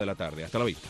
de la tarde. Hasta la vista.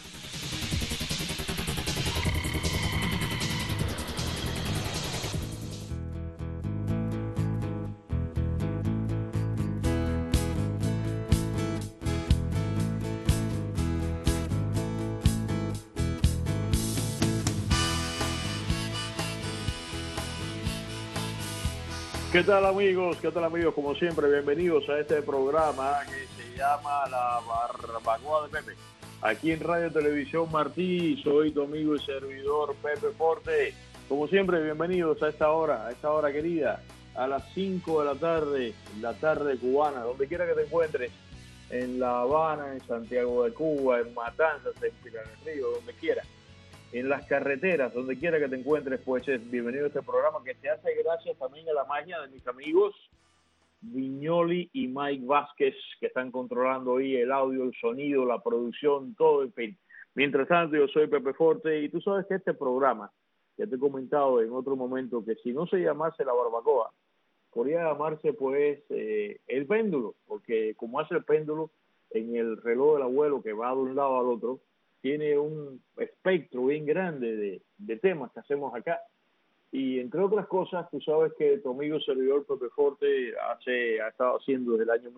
¿Qué tal amigos? ¿Qué tal amigos? Como siempre, bienvenidos a este programa que se llama La Barbacoa de Pepe. Aquí en Radio Televisión Martí, soy tu amigo y servidor Pepe Forte. Como siempre, bienvenidos a esta hora querida, a las 5 de la tarde cubana, donde quiera que te encuentres, en La Habana, en Santiago de Cuba, en Matanzas, en Pinar del Río, donde quiera. En las carreteras, donde quiera que te encuentres, pues es bienvenido a este programa que se hace gracias también a la magia de mis amigos Viñoli y Mike Vázquez, que están controlando hoy el audio, el sonido, la producción, todo, en fin. Mientras tanto, yo soy Pepe Forte y tú sabes que este programa, ya te he comentado en otro momento, que si no se llamase La Barbacoa, podría llamarse pues el péndulo, porque como hace el péndulo en el reloj del abuelo que va de un lado al otro, tiene un espectro bien grande de temas que hacemos acá. Y entre otras cosas, tú sabes que tu amigo servidor Pepe Forte ha estado haciendo desde el año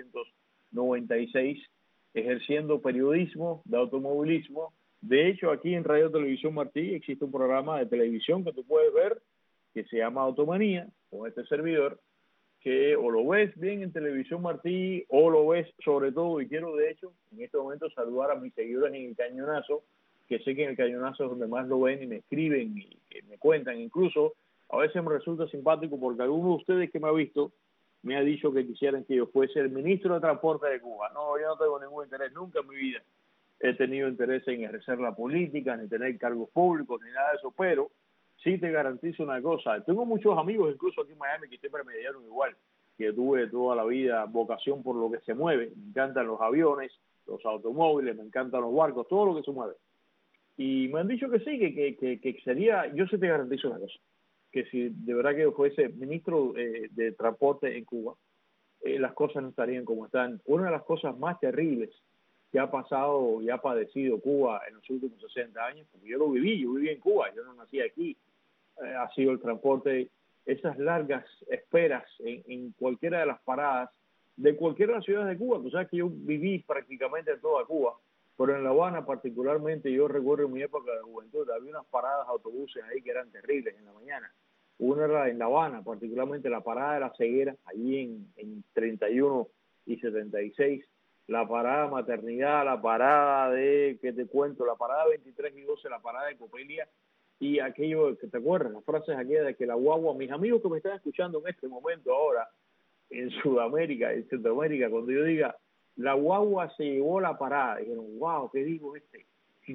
1996, ejerciendo periodismo de automovilismo. De hecho, aquí en Radio Televisión Martí existe un programa de televisión que tú puedes ver que se llama Automanía, con este servidor, que o lo ves bien en Televisión Martí o lo ves sobre todo, y quiero de hecho en este momento saludar a mis seguidores en el Cañonazo, que sé que en el Cañonazo es donde más lo ven y me escriben y me cuentan. Incluso a veces me resulta simpático porque alguno de ustedes que me ha visto me ha dicho que quisieran que yo fuese el ministro de Transporte de Cuba. No, yo no tengo ningún interés, nunca en mi vida he tenido interés en ejercer la política, ni tener cargos públicos, ni nada de eso, pero sí te garantizo una cosa. Tengo muchos amigos, incluso aquí en Miami, que siempre me dieron igual, que tuve toda la vida vocación por lo que se mueve. Me encantan los aviones, los automóviles, me encantan los barcos, todo lo que se mueve. Y me han dicho que sí, que sería, yo sí te garantizo una cosa, que si de verdad que yo fuese ministro de transporte en Cuba, las cosas no estarían como están. Una de las cosas más terribles que ha pasado y ha padecido Cuba en los últimos 60 años, porque yo viví en Cuba, yo no nací aquí, ha sido el transporte, esas largas esperas en cualquiera de las paradas de cualquiera de las ciudades de Cuba. Tú sabes que yo viví prácticamente en toda Cuba, pero en La Habana particularmente, yo recuerdo en mi época de juventud, había unas paradas de autobuses ahí que eran terribles en la mañana. Una era en La Habana, particularmente la parada de La Ceguera, allí en 31 y 76, la parada Maternidad, la parada de, ¿qué te cuento? La parada 23 y 12, la parada de Copelia, y aquello que te acuerdas, las frases aquellas de que la guagua, mis amigos que me están escuchando en este momento ahora, en Sudamérica, en Centroamérica, cuando yo diga, la guagua se llevó la parada, dijeron, wow, ¿qué digo este?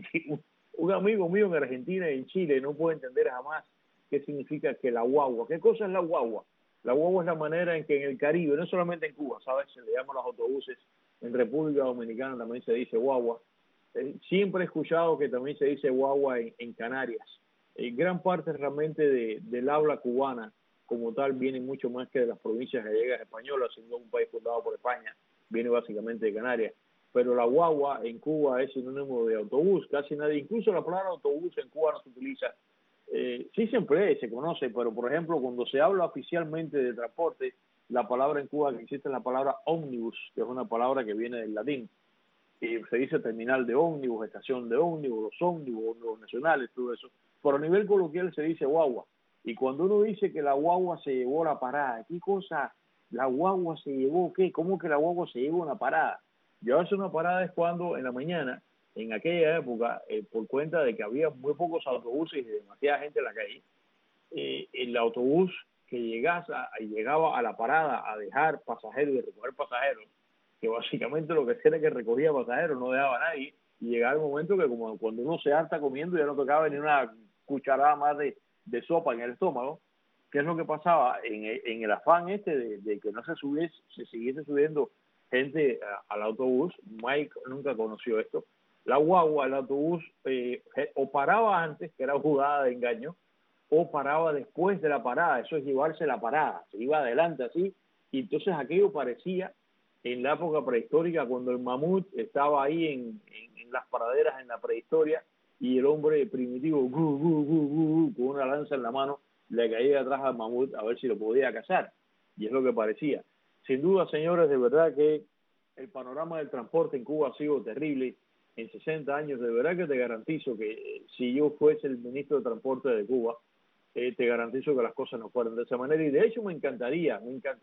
Un amigo mío en Argentina y en Chile no puede entender jamás qué significa que la guagua. ¿Qué cosa es la guagua? La guagua es la manera en que en el Caribe, no solamente en Cuba, ¿sabes? Se le llaman los autobuses, en República Dominicana también se dice guagua. Siempre he escuchado que también se dice guagua en Canarias. Gran parte realmente del habla cubana como tal viene mucho más que de las provincias gallegas españolas, siendo un país fundado por España, viene básicamente de Canarias. Pero la guagua en Cuba es sinónimo de autobús, casi nadie, incluso la palabra autobús en Cuba no se utiliza. Sí se emplea, se conoce, pero por ejemplo cuando se habla oficialmente de transporte, la palabra en Cuba que existe es la palabra ómnibus, que es una palabra que viene del latín. Y se dice terminal de ómnibus, estación de ómnibus, los ómnibus nacionales, todo eso. Pero a nivel coloquial se dice guagua. Y cuando uno dice que la guagua se llevó la parada, ¿qué cosa? ¿La guagua se llevó qué? ¿Cómo que la guagua se llevó una parada? Llevarse una parada es cuando en la mañana, en aquella época, por cuenta de que había muy pocos autobuses y demasiada gente en la calle, el autobús que llegaba a la parada a dejar pasajeros y recoger pasajeros, que básicamente lo que hacía era que recogía pasajeros, no dejaba a nadie, y llegaba el momento que como cuando uno se harta comiendo ya no tocaba ni una cucharada más de sopa en el estómago. ¿Qué es lo que pasaba? En el afán de que no se siguiese subiendo gente al autobús, Mike nunca conoció esto, la guagua, el autobús, o paraba antes, que era jugada de engaño, o paraba después de la parada, eso es llevarse la parada, se iba adelante así, y entonces aquello parecía en la época prehistórica cuando el mamut estaba ahí en en las praderas en la prehistoria y el hombre primitivo con una lanza en la mano le caía atrás al mamut a ver si lo podía cazar. Y es lo que parecía. Sin duda, señores, de verdad que el panorama del transporte en Cuba ha sido terrible. En 60 años, de verdad que te garantizo que si yo fuese el ministro de Transporte de Cuba, te garantizo que las cosas no fueran de esa manera. Y de hecho me encantaría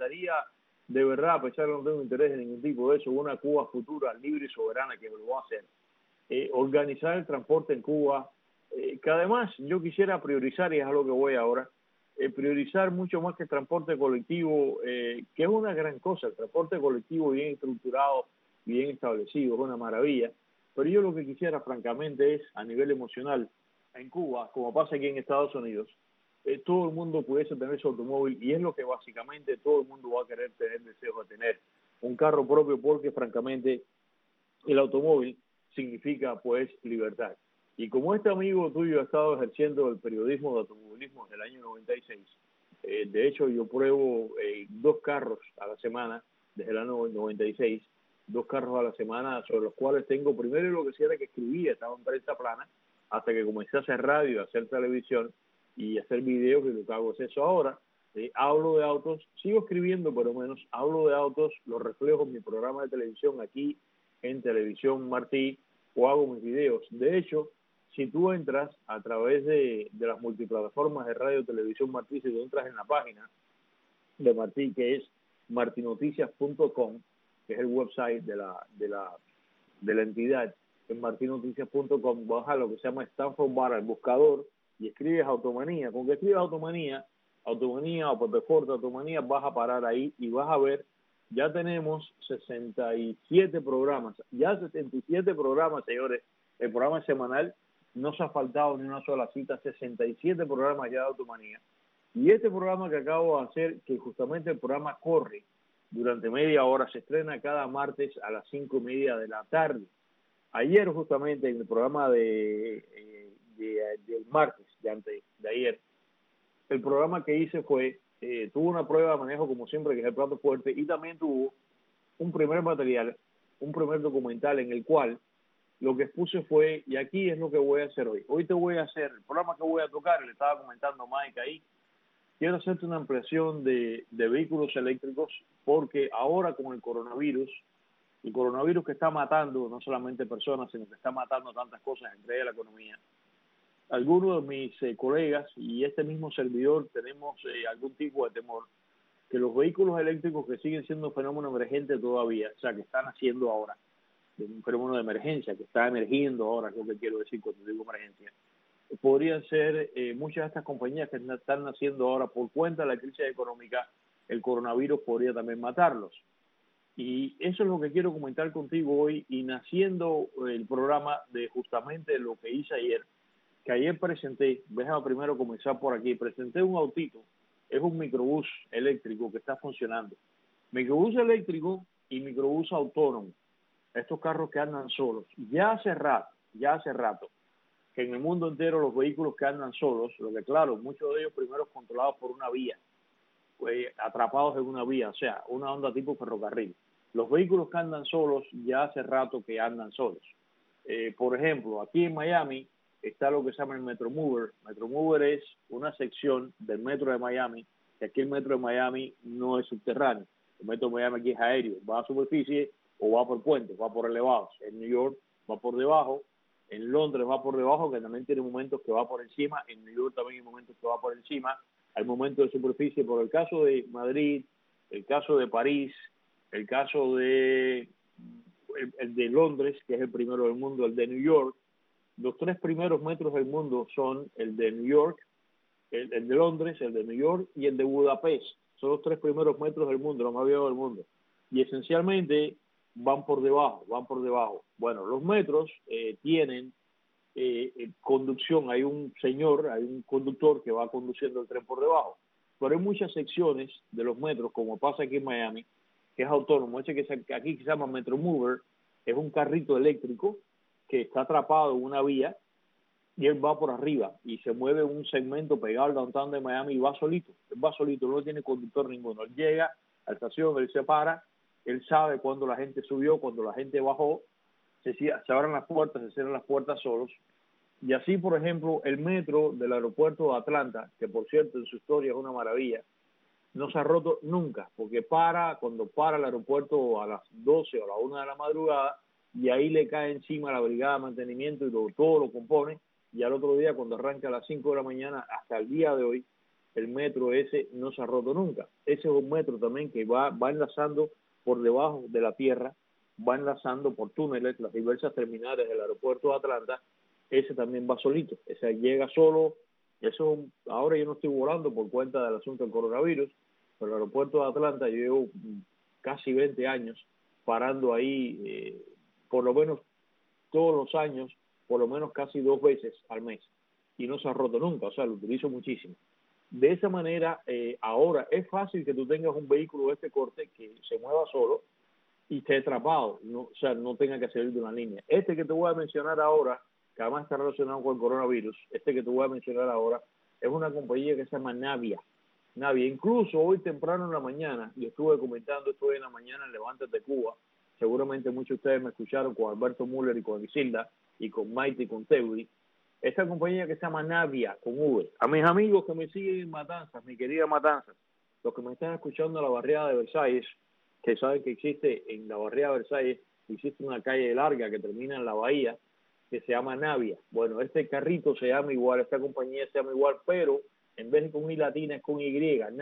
de verdad, a pesar de que no tengo interés en ningún tipo de eso, una Cuba futura, libre y soberana que lo va a hacer. Organizar el transporte en Cuba, que además yo quisiera priorizar, y es a lo que voy ahora, priorizar mucho más que el transporte colectivo, que es una gran cosa. El transporte colectivo bien estructurado, bien establecido, es una maravilla. Pero yo lo que quisiera, francamente, es a nivel emocional, en Cuba, como pasa aquí en Estados Unidos, todo el mundo pudiese tener su automóvil, y es lo que básicamente todo el mundo va a querer tener deseo de tener, un carro propio, porque francamente el automóvil significa pues libertad. Y como este amigo tuyo ha estado ejerciendo el periodismo de automovilismo desde el año 96, de hecho yo pruebo 2 carros a la semana desde el año 96, 2 carros a la semana sobre los cuales tengo primero lo que sí era que escribía, estaba en prensa plana, hasta que comencé a hacer radio, a hacer televisión y a hacer videos, que lo que hago es eso ahora. Hablo de autos, sigo escribiendo pero menos, hablo de autos, los reflejo en mi programa de televisión aquí en Televisión Martí, o hago mis videos. De hecho, si tú entras a través de las multiplataformas de radio Televisión Martí, si tú entras en la página de Martí, que es martinoticias.com, que es el website de la entidad, en martinoticias.com, vas a lo que se llama Stanford Bar, el buscador, y escribes Automanía. Con que escribes Automanía o Pepe Forte Automanía, vas a parar ahí y vas a ver. Ya tenemos 67 programas, señores. El programa es semanal, no se ha faltado ni una sola cita, 67 programas ya de Automanía. Y este programa que acabo de hacer, que justamente el programa corre durante media hora, se estrena cada martes a las 5:30 de la tarde. Ayer justamente en el programa del martes, de ayer, el programa que hice tuvo una prueba de manejo como siempre, que es el plato fuerte, y también tuvo un primer material, un primer documental en el cual lo que expuse fue, y aquí es lo que voy a hacer hoy. Hoy te voy a hacer, el programa que voy a tocar, le estaba comentando Mike ahí, quiero hacerte una ampliación de vehículos eléctricos, porque ahora con el coronavirus que está matando no solamente personas, sino que está matando tantas cosas, entre ellas la economía, algunos de mis colegas y este mismo servidor tenemos algún tipo de temor que los vehículos eléctricos, que siguen siendo un fenómeno emergente todavía, o sea, que están haciendo ahora, un fenómeno de emergencia, que está emergiendo ahora, es lo que quiero decir cuando digo emergencia, podrían ser muchas de estas compañías que están naciendo ahora por cuenta de la crisis económica, el coronavirus podría también matarlos. Y eso es lo que quiero comentar contigo hoy, y naciendo el programa de justamente lo que hice ayer, que ayer presenté. Déjame primero comenzar por aquí. Presenté un autito, es un microbús eléctrico que está funcionando. Microbús eléctrico y microbús autónomo, estos carros que andan solos. Ya hace rato, que en el mundo entero los vehículos que andan solos, lo que claro, muchos de ellos primero controlados por una vía, atrapados en una vía, o sea, una onda tipo ferrocarril. Los vehículos que andan solos ya hace rato que andan solos. Por ejemplo, aquí en Miami está lo que se llama el Metro Mover. Metro Mover es una sección del metro de Miami, que aquí el metro de Miami no es subterráneo. El metro de Miami aquí es aéreo, va a superficie o va por puentes, va por elevados. En New York va por debajo, en Londres va por debajo, que también tiene momentos que va por encima, en New York también hay momentos que va por encima, hay momentos de superficie. Por el caso de Madrid, el caso de París, el caso de el de Londres, que es el primero del mundo, el de New York, los 3 primeros metros del mundo son el de New York, el de Londres, el de New York y el de Budapest. Son los 3 primeros metros del mundo, los más viejos del mundo. Y esencialmente van por debajo. Bueno, los metros tienen conducción. Hay un conductor que va conduciendo el tren por debajo. Pero hay muchas secciones de los metros, como pasa aquí en Miami, que es autónomo. Que aquí se llama Metro Mover, es un carrito eléctrico que está atrapado en una vía y él va por arriba y se mueve un segmento pegado al downtown de Miami y va solito, no tiene conductor ninguno. Él llega a la estación, él se para, él sabe cuando la gente subió, cuando la gente bajó, se abran las puertas, se cierran las puertas solos. Y así, por ejemplo, el metro del aeropuerto de Atlanta, que por cierto en su historia es una maravilla, no se ha roto nunca, porque cuando para el aeropuerto a las 12 o a la 1 de la madrugada, y ahí le cae encima la brigada de mantenimiento y todo lo compone, y al otro día cuando arranca a las 5 de la mañana hasta el día de hoy, el metro ese no se ha roto nunca. Ese es un metro también que va enlazando por debajo de la tierra, va enlazando por túneles las diversas terminales del aeropuerto de Atlanta. Ese también va solito, ese llega solo. Eso ahora yo no estoy volando por cuenta del asunto del coronavirus, pero el aeropuerto de Atlanta yo llevo casi 20 años parando ahí, por lo menos todos los años, por lo menos casi 2 veces al mes, y no se ha roto nunca, o sea, lo utilizo muchísimo. De esa manera, ahora es fácil que tú tengas un vehículo de este corte que se mueva solo y esté atrapado, o sea, no tenga que salir de una línea. Este que te voy a mencionar ahora, que además está relacionado con el coronavirus, este que te voy a mencionar ahora, es una compañía que se llama Navia. Navia, incluso hoy temprano en la mañana, y estuve comentando esto hoy en la mañana en Levántate Cuba, seguramente muchos de ustedes me escucharon con Alberto Müller y con Isilda, y con Maite y con Teuri, esta compañía que se llama Navia, con V. A mis amigos que me siguen en Matanzas, mi querida Matanzas, los que me están escuchando en la barriada de Versalles, que saben que existe en la barriada de Versalles, existe una calle larga que termina en la bahía, que se llama Navia. Bueno, este carrito se llama igual, esta compañía se llama igual, pero en vez de con I latina es con Y,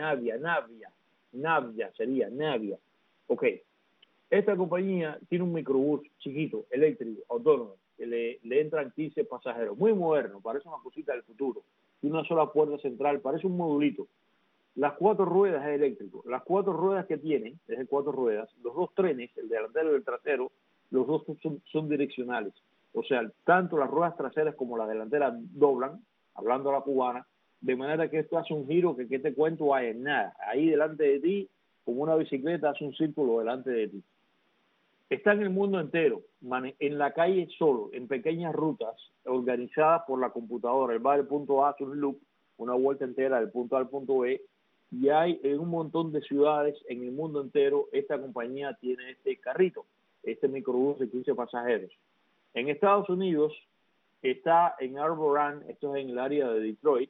Navia sería Navia. Ok, esta compañía tiene un microbús chiquito, eléctrico, autónomo, que le entran 15 pasajeros, muy moderno, parece una cosita del futuro, tiene una sola puerta central, parece un modulito. Las 4 ruedas es eléctrico, las 4 ruedas que tiene, es de 4 ruedas, los 2 trenes, el delantero y el trasero, los dos son direccionales. O sea, tanto las ruedas traseras como las delanteras doblan, hablando a la cubana, de manera que esto hace un giro que te cuento hay en nada. Ahí delante de ti, como una bicicleta, hace un círculo delante de ti. Está en el mundo entero, en la calle solo, en pequeñas rutas organizadas por la computadora. Él va del punto A hace un loop, una vuelta entera del punto A al punto B, y hay en un montón de ciudades en el mundo entero. Esta compañía tiene este carrito, este microbús de 15 pasajeros. En Estados Unidos está en Arbor Run, esto es en el área de Detroit,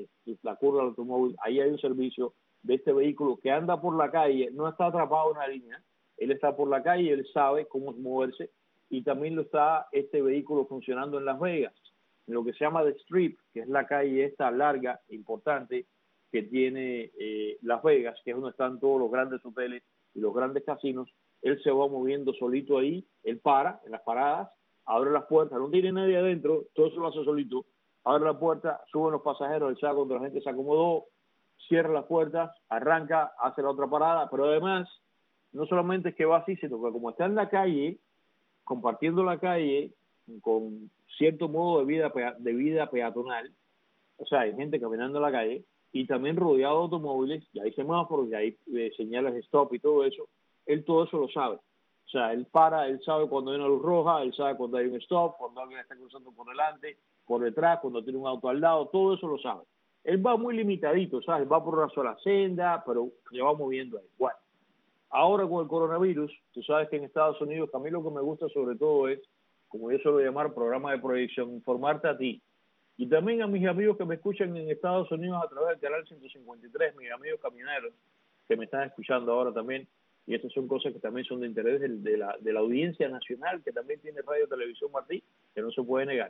la curva del automóvil. Ahí hay un servicio de este vehículo que anda por la calle, no está atrapado en una línea, él está por la calle, él sabe cómo moverse, y también lo está este vehículo funcionando en Las Vegas, en lo que se llama The Strip, que es la calle esta larga, importante, que tiene Las Vegas, que es donde están todos los grandes hoteles y los grandes casinos. Él se va moviendo solito ahí, él para en las paradas, abre las puertas, no tiene nadie adentro, todo eso lo hace solito, abre la puerta, suben los pasajeros, él sabe cuando la gente se acomodó, cierra las puertas, arranca, hace la otra parada, pero además, no solamente es que va así, sino que como está en la calle, compartiendo la calle con cierto modo de vida peatonal, o sea, hay gente caminando en la calle, y también rodeado de automóviles, y hay semáforos, y hay señales de stop y todo eso, él todo eso lo sabe. O sea, él para, él sabe cuando hay una luz roja, él sabe cuando hay un stop, cuando alguien está cruzando por delante, por detrás, cuando tiene un auto al lado, todo eso lo sabe. Él va muy limitadito, ¿sabes? Va por una sola senda, pero se va moviendo ahí. Bueno, ahora con el coronavirus, tú sabes que en Estados Unidos, a mí lo que me gusta sobre todo es, como yo suelo llamar, programa de proyección, informarte a ti. Y también a mis amigos que me escuchan en Estados Unidos a través del canal 153, mis amigos camioneros que me están escuchando ahora también. Y estas son cosas que también son de interés de la audiencia nacional, que también tiene Radio Televisión Martí, que no se puede negar.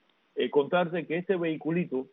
Contarte que este vehiculito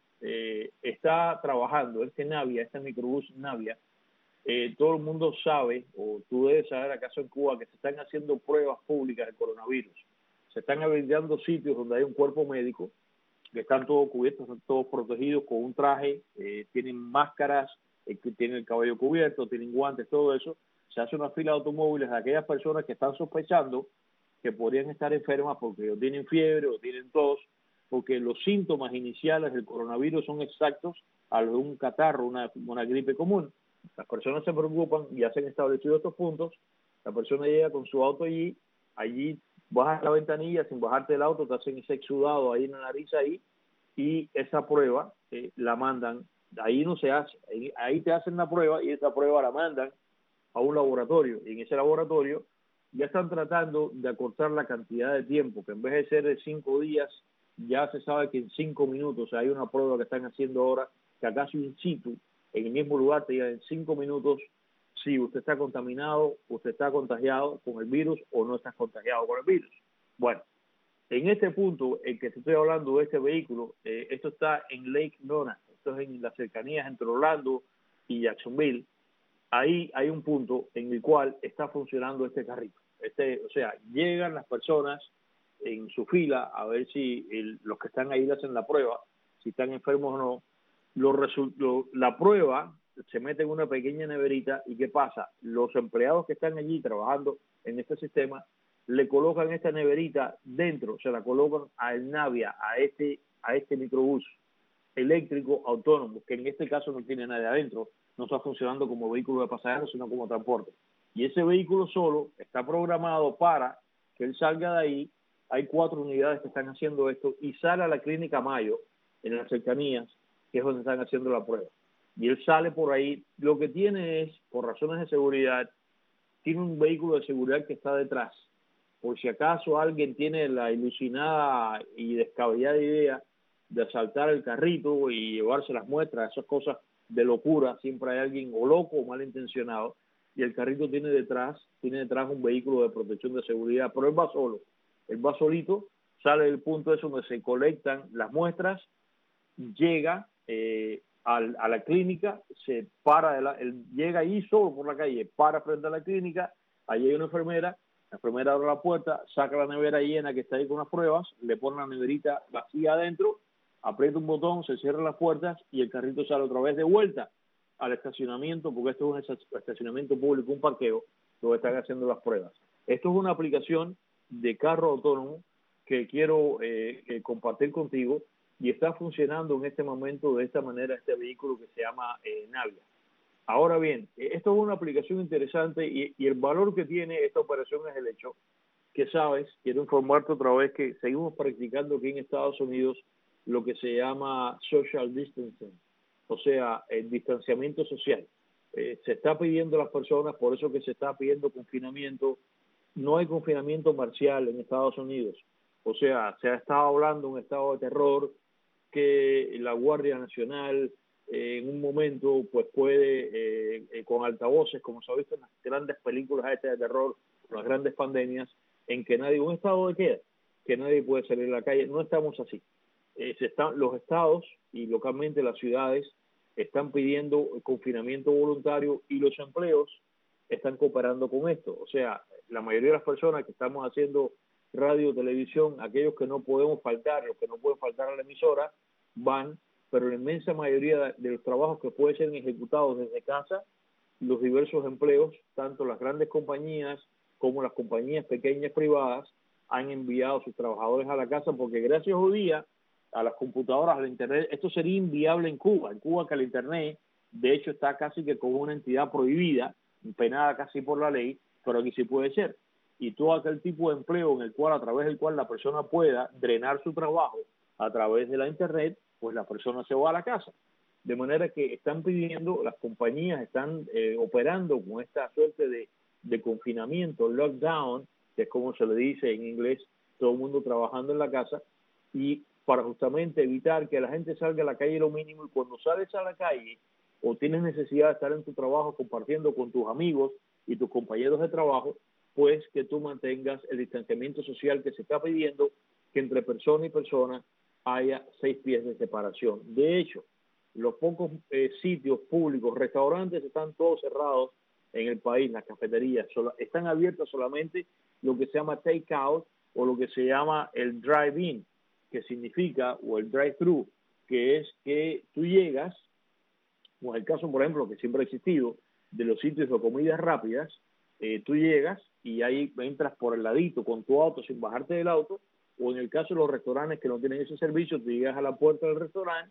está trabajando, este Navia, este microbús Navia, todo el mundo sabe, o tú debes saber acaso en Cuba, que se están haciendo pruebas públicas del coronavirus. Se están habilitando sitios donde hay un cuerpo médico, que están todos cubiertos, están todos protegidos con un traje, tienen máscaras, que tienen el cabello cubierto, tienen guantes, todo eso. Se hace una fila de automóviles de aquellas personas que están sospechando que podrían estar enfermas porque o tienen fiebre o tienen tos, porque los síntomas iniciales del coronavirus son exactos a los de un catarro, una gripe común. Las personas se preocupan y ya se han establecido estos puntos. La persona llega con su auto allí bajas la ventanilla, sin bajarte del auto, te hacen ese exudado ahí en la nariz ahí, y esa prueba la mandan, ahí no se hace, ahí te hacen la prueba y esa prueba la mandan a un laboratorio, y en ese laboratorio ya están tratando de acortar la cantidad de tiempo, que en vez de ser de 5 días, ya se sabe que en 5 minutos, o sea, hay una prueba que están haciendo ahora, que acá in situ, en el mismo lugar, te diga en 5 minutos si usted está contaminado, usted está contagiado con el virus o no está contagiado con el virus. Bueno, en este punto, el que te estoy hablando de este vehículo, esto está en Lake Nona, esto es en las cercanías entre Orlando y Jacksonville. Ahí hay un punto en el cual está funcionando este carrito. O sea, llegan las personas en su fila a ver si los que están ahí le hacen la prueba, si están enfermos o no. La prueba se mete en una pequeña neverita y ¿qué pasa? Los empleados que están allí trabajando en este sistema le colocan esta neverita dentro, se la colocan al Navia, a este microbús eléctrico autónomo, que en este caso no tiene nadie adentro, no está funcionando como vehículo de pasajeros, sino como transporte. Y ese vehículo solo está programado para que él salga de ahí. Hay 4 unidades que están haciendo esto y sale a la clínica Mayo, en las cercanías, que es donde están haciendo la prueba. Y él sale por ahí. Lo que tiene es, por razones de seguridad, tiene un vehículo de seguridad que está detrás. Por si acaso alguien tiene la ilusionada y descabellada idea de asaltar el carrito y llevarse las muestras, esas cosas de locura, siempre hay alguien o loco o malintencionado, y el carrito tiene detrás un vehículo de protección de seguridad, pero él va solo, él va solito, sale del punto ese donde se colectan las muestras, llega a la clínica, se para, él llega ahí solo por la calle, para frente a la clínica, allí hay una enfermera, la enfermera abre la puerta, saca la nevera llena que está ahí con las pruebas, le pone la neverita vacía adentro, aprieta un botón, se cierran las puertas y el carrito sale otra vez de vuelta al estacionamiento, porque esto es un estacionamiento público, un parqueo, donde están haciendo las pruebas. Esto es una aplicación de carro autónomo que quiero compartir contigo y está funcionando en este momento de esta manera este vehículo que se llama Navia. Ahora bien, esto es una aplicación interesante y el valor que tiene esta operación es el hecho que sabes, quiero informarte otra vez que seguimos practicando aquí en Estados Unidos lo que se llama social distancing, o sea, el distanciamiento social. Se está pidiendo a las personas, por eso que se está pidiendo confinamiento. No hay confinamiento marcial en Estados Unidos. O sea, se ha estado hablando de un estado de terror que la Guardia Nacional en un momento pues puede, con altavoces, como se ha visto en las grandes películas de terror, las grandes pandemias, en que nadie, un estado de queda, que nadie puede salir a la calle. No estamos así. Los estados y localmente las ciudades están pidiendo confinamiento voluntario y los empleos están cooperando con esto. O sea, la mayoría de las personas que estamos haciendo radio, televisión, aquellos que no podemos faltar, los que no pueden faltar a la emisora, van, pero la inmensa mayoría de los trabajos que pueden ser ejecutados desde casa, los diversos empleos, tanto las grandes compañías como las compañías pequeñas privadas, han enviado a sus trabajadores a la casa porque gracias hoy día a las computadoras, al internet, esto sería inviable en Cuba que el internet de hecho está casi que como una entidad prohibida, penada casi por la ley, pero aquí sí puede ser. Y todo aquel tipo de empleo en el cual, a través del cual la persona pueda drenar su trabajo a través de la internet, pues la persona se va a la casa. De manera que están pidiendo, las compañías están operando con esta suerte de confinamiento, lockdown, que es como se le dice en inglés, todo el mundo trabajando en la casa, y para justamente evitar que la gente salga a la calle lo mínimo, y cuando sales a la calle o tienes necesidad de estar en tu trabajo compartiendo con tus amigos y tus compañeros de trabajo, pues que tú mantengas el distanciamiento social que se está pidiendo, que entre persona y persona haya 6 pies de separación. De hecho, los pocos sitios públicos, restaurantes están todos cerrados en el país, las cafeterías están abiertas solamente lo que se llama take out o lo que se llama el drive-in, que significa, o el drive-thru, que es que tú llegas, como es el caso, por ejemplo, que siempre ha existido, de los sitios de comidas rápidas, tú llegas y ahí entras por el ladito con tu auto sin bajarte del auto, o en el caso de los restaurantes que no tienen ese servicio, tú llegas a la puerta del restaurante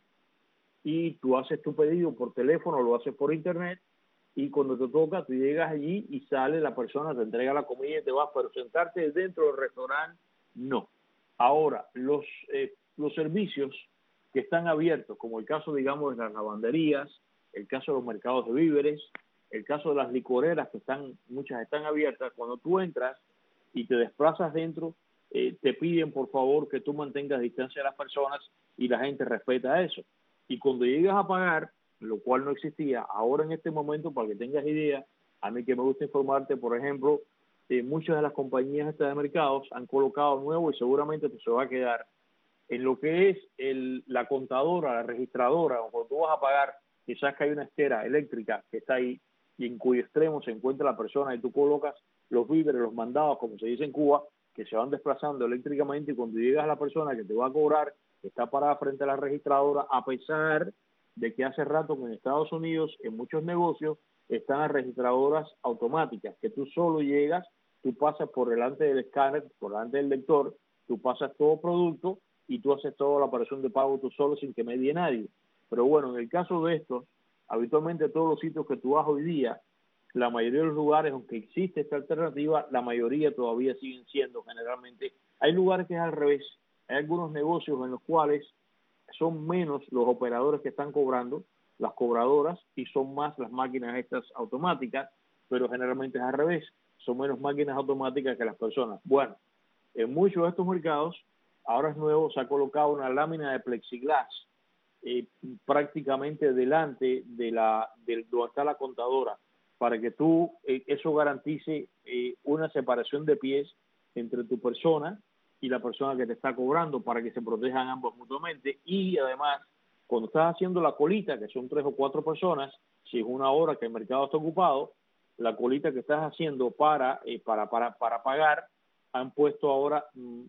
y tú haces tu pedido por teléfono, lo haces por internet, y cuando te toca, tú llegas allí y sale la persona, te entrega la comida y te vas, pero sentarte dentro del restaurante, no. Ahora, los servicios que están abiertos, como el caso, digamos, de las lavanderías, el caso de los mercados de víveres, el caso de las licoreras, que muchas están abiertas, cuando tú entras, y te desplazas dentro, te piden por favor que tú mantengas distancia de las personas y la gente respeta eso. Y cuando llegas a pagar, lo cual no existía, ahora en este momento, para que tengas idea, a mí que me gusta informarte, por ejemplo, muchas de las compañías estas de mercados han colocado nuevo y seguramente te se va a quedar en lo que es la contadora, la registradora, o cuando tú vas a pagar, quizás que hay una estera eléctrica que está ahí y en cuyo extremo se encuentra la persona y tú colocas los víveres, los mandados, como se dice en Cuba, que se van desplazando eléctricamente y cuando llegas a la persona que te va a cobrar, que está parada frente a la registradora, a pesar de que hace rato que en Estados Unidos, en muchos negocios, están las registradoras automáticas, que tú solo llegas, tú pasas por delante del escáner, por delante del lector, tú pasas todo producto y tú haces toda la operación de pago tú solo sin que medie nadie. Pero bueno, en el caso de estos, habitualmente todos los sitios que tú vas hoy día, la mayoría de los lugares, aunque existe esta alternativa, la mayoría todavía siguen siendo generalmente. Hay lugares que es al revés. Hay algunos negocios en los cuales son menos los operadores que están cobrando, las cobradoras, y son más las máquinas estas automáticas, pero generalmente es al revés. Son menos máquinas automáticas que las personas. Bueno, en muchos de estos mercados, ahora es nuevo, se ha colocado una lámina de plexiglas prácticamente delante de donde está la contadora, para que tú, eso garantice una separación de pies entre tu persona y la persona que te está cobrando, para que se protejan ambos mutuamente. Y además, cuando estás haciendo la colita, que son 3 o 4 personas, si es una hora que el mercado está ocupado, la colita que estás haciendo para pagar, han puesto ahora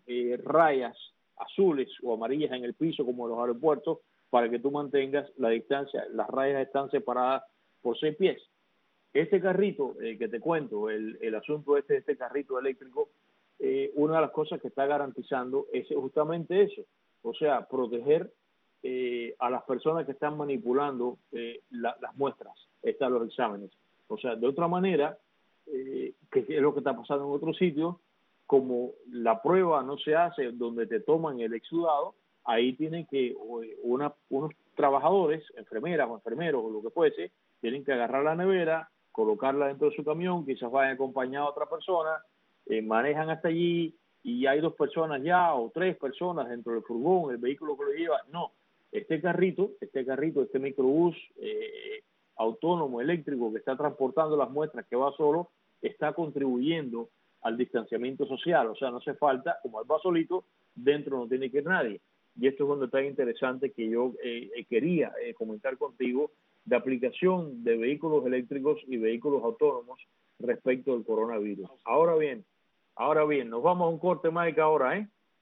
rayas azules o amarillas en el piso, como en los aeropuertos, para que tú mantengas la distancia. Las rayas están separadas por 6 pies. Este carrito que te cuento, el asunto de este carrito eléctrico, una de las cosas que está garantizando es justamente eso, o sea, proteger a las personas que están manipulando las muestras, los exámenes. O sea, de otra manera, que es lo que está pasando en otros sitios, como la prueba no se hace donde te toman el exudado, ahí tienen que unos trabajadores, enfermeras o enfermeros o lo que fuese, tienen que agarrar la nevera, colocarla dentro de su camión, quizás vayan acompañados a otra persona, manejan hasta allí y hay 2 personas ya o 3 personas dentro del furgón, el vehículo que lo lleva. No, este carrito, este microbús autónomo eléctrico que está transportando las muestras, que va solo, está contribuyendo al distanciamiento social. O sea, no hace falta, como él va solito, dentro no tiene que ir nadie. Y esto es un detalle interesante que yo quería comentar contigo, de aplicación de vehículos eléctricos y vehículos autónomos respecto al coronavirus. Ahora bien, nos vamos a un corte, Mike, ahora,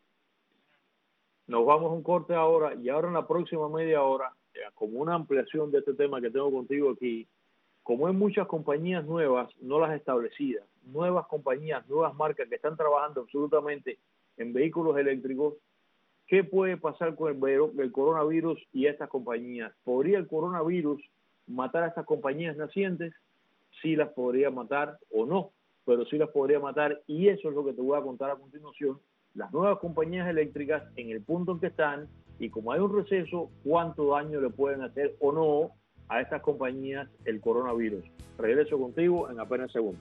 Nos vamos a un corte ahora y ahora en la próxima media hora, como una ampliación de este tema que tengo contigo aquí, como hay muchas compañías nuevas, no las establecidas, nuevas compañías, nuevas marcas que están trabajando absolutamente en vehículos eléctricos, ¿qué puede pasar con el coronavirus y estas compañías? ¿Podría el coronavirus matar a estas compañías nacientes? Sí las podría matar o no, pero sí las podría matar, y eso es lo que te voy a contar a continuación. Las nuevas compañías eléctricas, en el punto en que están, y como hay un receso, cuánto daño le pueden hacer o no a estas compañías el coronavirus. Regreso contigo en apenas segundos.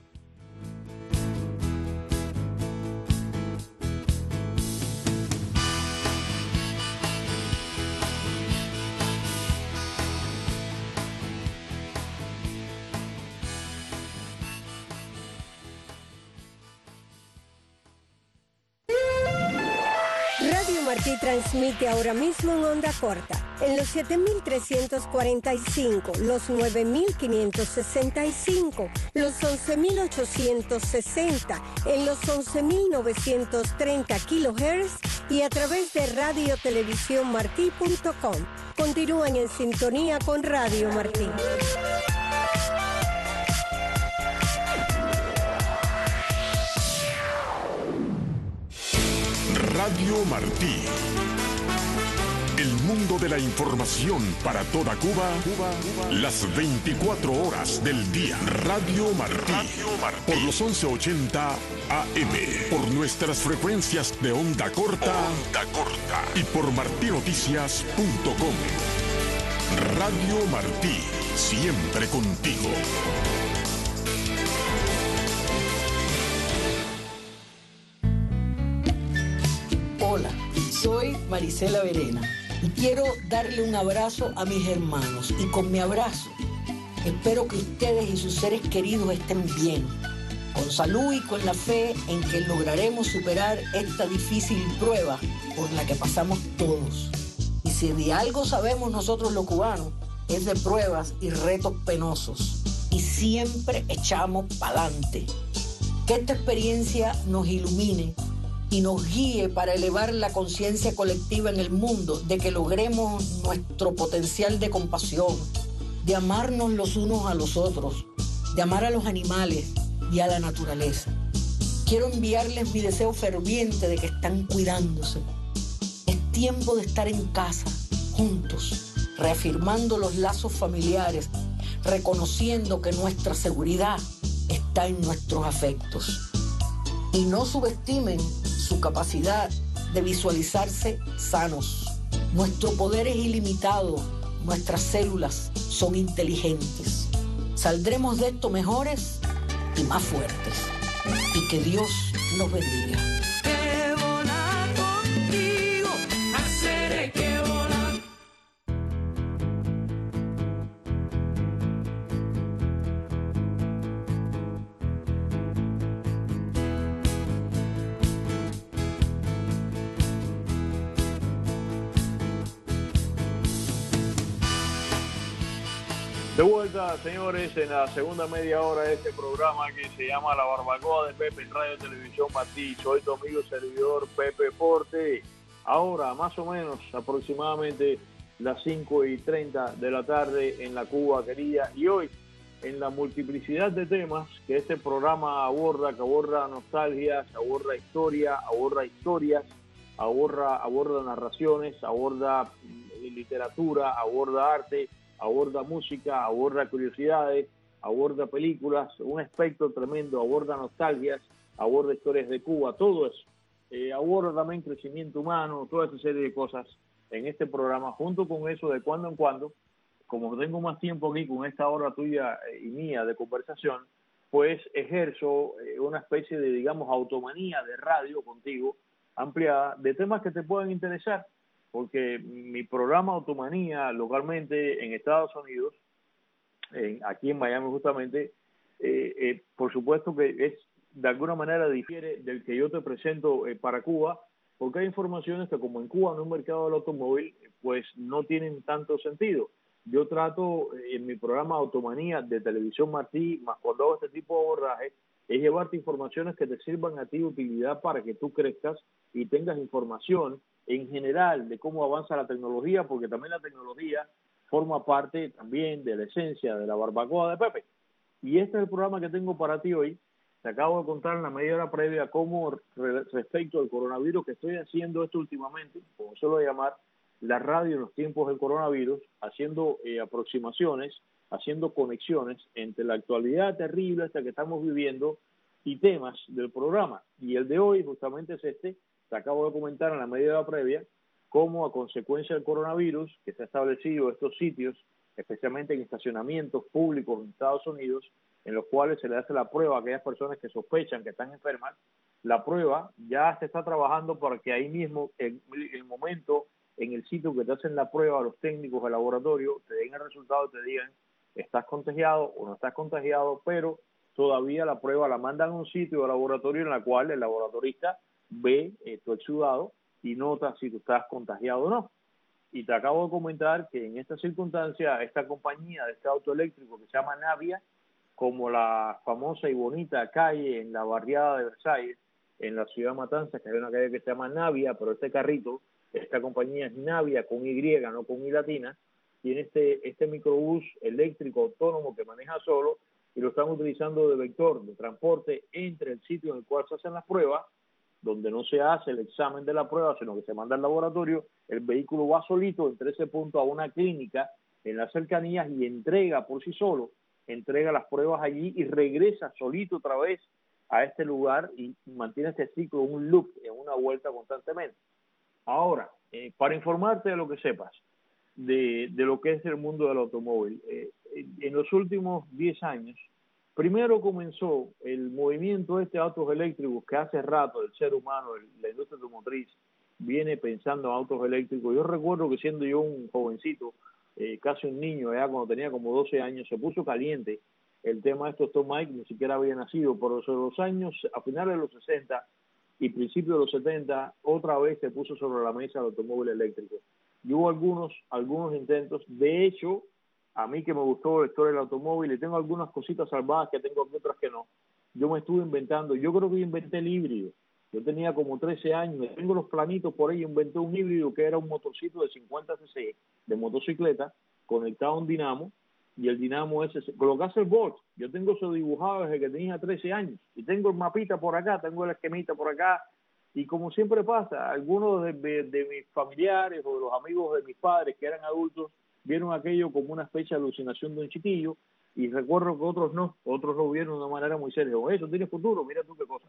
Martí transmite ahora mismo en onda corta, en los 7.345, los 9.565, los 11.860, en los 11.930 kHz y a través de radiotelevisiónmartí.com. Continúan en sintonía con Radio Martí. Radio Martí. El mundo de la información para toda Cuba, las 24 horas del día. Radio Martí. Por los 1180 AM. Por nuestras frecuencias de onda corta. Y por martinoticias.com. Radio Martí. Siempre contigo. Marisela Verena y quiero darle un abrazo a mis hermanos y con mi abrazo espero que ustedes y sus seres queridos estén bien, con salud y con la fe en que lograremos superar esta difícil prueba por la que pasamos todos. Y si de algo sabemos nosotros los cubanos, es de pruebas y retos penosos. Y siempre echamos pa'lante. Que esta experiencia nos ilumine y nos guíe para elevar la conciencia colectiva en el mundo de que logremos nuestro potencial de compasión, de amarnos los unos a los otros, de amar a los animales y a la naturaleza. Quiero enviarles mi deseo ferviente de que están cuidándose. Es tiempo de estar en casa, juntos, reafirmando los lazos familiares, reconociendo que nuestra seguridad está en nuestros afectos. Y no subestimen su capacidad de visualizarse sanos. Nuestro poder es ilimitado, nuestras células son inteligentes. Saldremos de esto mejores y más fuertes. Y que Dios los bendiga. Que volar contigo, hacer que volar. De vuelta, señores, en la segunda media hora de este programa que se llama La Barbacoa de Pepe en Radio Televisión Martí. Soy tu amigo servidor Pepe Porte. Ahora, más o menos, aproximadamente las 5:30 de la tarde en la Cuba querida. Y hoy, en la multiplicidad de temas que este programa aborda, que aborda nostalgias, aborda historia, aborda historias, aborda narraciones, aborda literatura, aborda arte, aborda música, aborda curiosidades, aborda películas, un espectro tremendo, aborda nostalgias, aborda historias de Cuba, todo eso. Aborda también crecimiento humano, toda esa serie de cosas en este programa. Junto con eso, de cuando en cuando, como tengo más tiempo aquí con esta hora tuya y mía de conversación, pues ejerzo una especie de, digamos, automanía de radio contigo, ampliada, de temas que te puedan interesar. Porque mi programa Automanía localmente en Estados Unidos, aquí en Miami justamente, por supuesto que es de alguna manera difiere del que yo te presento para Cuba, porque hay informaciones que como en Cuba no hay un mercado del automóvil, pues no tienen tanto sentido. Yo trato en mi programa Automanía de Televisión Martí, más cuando hago este tipo de abordaje, es llevarte informaciones que te sirvan a ti de utilidad para que tú crezcas y tengas información en general de cómo avanza la tecnología, porque también la tecnología forma parte también de la esencia de la barbacoa de Pepe. Y este es el programa que tengo para ti hoy. Te acabo de contar en la media hora previa cómo respecto al coronavirus, que estoy haciendo esto últimamente, como suelo llamar, la radio en los tiempos del coronavirus, haciendo aproximaciones, haciendo conexiones entre la actualidad terrible esta que estamos viviendo y temas del programa. Y el de hoy justamente es este. Te acabo de comentar en la media hora previa cómo a consecuencia del coronavirus que se ha establecido estos sitios, especialmente en estacionamientos públicos en Estados Unidos, en los cuales se le hace la prueba a aquellas personas que sospechan que están enfermas, la prueba ya se está trabajando para que ahí mismo, en el momento, en el sitio que te hacen la prueba, los técnicos del laboratorio te den el resultado y te digan estás contagiado o no estás contagiado, pero todavía la prueba la mandan a un sitio de laboratorio en la cual el laboratorista ve tu exudado y nota si tú estás contagiado o no. Y te acabo de comentar que en esta circunstancia, esta compañía de este auto eléctrico que se llama Navia, como la famosa y bonita calle en la barriada de Versalles, en la ciudad de Matanzas, que hay una calle que se llama Navia, pero este carrito, esta compañía es Navia con Y, no con I latina, tiene este microbús eléctrico autónomo que maneja solo y lo están utilizando de vector de transporte entre el sitio en el cual se hacen las pruebas, donde no se hace el examen de la prueba, sino que se manda al laboratorio. El vehículo va solito entre ese punto a una clínica en las cercanías y entrega por sí solo, entrega las pruebas allí y regresa solito otra vez a este lugar y mantiene este ciclo, un loop, en una vuelta constantemente. Ahora, para informarte de lo que sepas, de lo que es el mundo del automóvil, en los últimos 10 años, primero comenzó el movimiento de autos eléctricos que hace rato el ser humano, la industria automotriz, viene pensando en autos eléctricos. Yo recuerdo que siendo yo un jovencito, casi un niño, ya cuando tenía como 12 años, se puso caliente el tema de estos Tom Mike, ni siquiera había nacido, pero sobre los años, a finales de los 60 y principios de los 70, otra vez se puso sobre la mesa el automóvil eléctrico. Y hubo algunos intentos. De hecho, a mí que me gustó la historia del automóvil, y tengo algunas cositas salvadas que tengo, otras que no, yo me estuve inventando. Yo creo que inventé el híbrido. Yo tenía como 13 años, tengo los planitos por ahí, inventé un híbrido que era un motorcito de 50 cc de motocicleta conectado a un dinamo, y el dinamo ese, lo que hace el Bolt, yo tengo eso dibujado desde que tenía 13 años, y tengo el mapita por acá, tengo el esquemita por acá, y como siempre pasa, algunos de mis familiares o de los amigos de mis padres que eran adultos, vieron aquello como una especie de alucinación de un chiquillo, y recuerdo que otros lo vieron de una manera muy seria. O eso tiene futuro, mira tú qué cosa.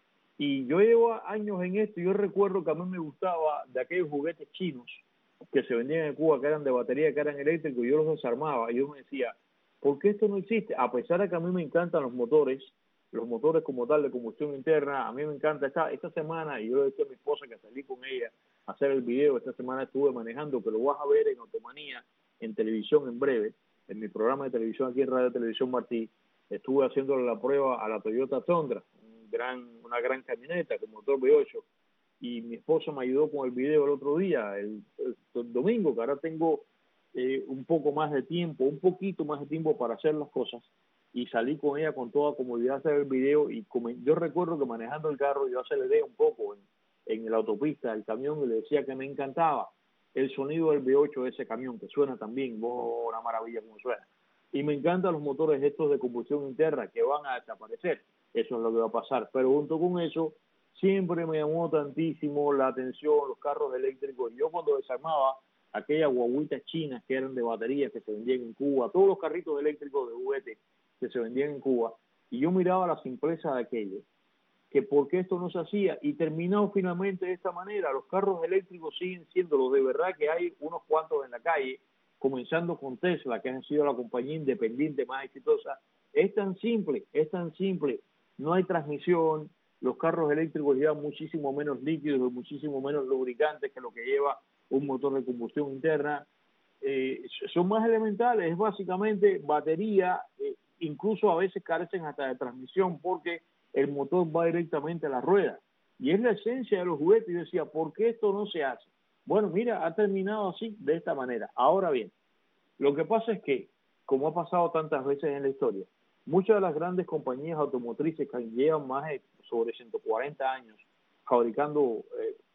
Y yo llevo años en esto, y yo recuerdo que a mí me gustaba de aquellos juguetes chinos que se vendían en Cuba, que eran de batería, que eran eléctricos, y yo los desarmaba, y yo me decía, ¿por qué esto no existe? A pesar de que a mí me encantan los motores como tal de combustión interna, a mí me encanta. Esta semana, y yo le decía a mi esposa que salí con ella a hacer el video, esta semana estuve manejando, que lo vas a ver en Automanía, en televisión en breve, en mi programa de televisión aquí en Radio Televisión Martí, estuve haciéndole la prueba a la Toyota Tundra, una gran camioneta con motor V8, y mi esposa me ayudó con el video el otro día, el domingo, que ahora tengo un poco más de tiempo, un poquito más de tiempo para hacer las cosas, y salí con ella con toda comodidad a hacer el video. Y yo recuerdo que manejando el carro yo aceleré un poco en la autopista el camión, y le decía que me encantaba el sonido del V8 de ese camión, que suena también, una maravilla como suena. Y me encantan los motores estos de combustión interna que van a desaparecer, eso es lo que va a pasar. Pero junto con eso, siempre me llamó tantísimo la atención los carros eléctricos. Yo cuando desarmaba aquellas guaguitas chinas que eran de baterías que se vendían en Cuba, todos los carritos eléctricos de juguete que se vendían en Cuba, y yo miraba la simpleza de aquello, que por qué esto no se hacía, y terminado finalmente de esta manera. Los carros eléctricos siguen siendo los de verdad, que hay unos cuantos en la calle, comenzando con Tesla, que ha sido la compañía independiente más exitosa. Es tan simple, no hay transmisión, los carros eléctricos llevan muchísimo menos líquidos, muchísimo menos lubricantes que lo que lleva un motor de combustión interna. Son más elementales, es básicamente batería, incluso a veces carecen hasta de transmisión porque el motor va directamente a la rueda. Y es la esencia de los juguetes. Yo decía, ¿por qué esto no se hace? Bueno, mira, ha terminado así, de esta manera. Ahora bien, lo que pasa es que, como ha pasado tantas veces en la historia, muchas de las grandes compañías automotrices que llevan más de sobre 140 años fabricando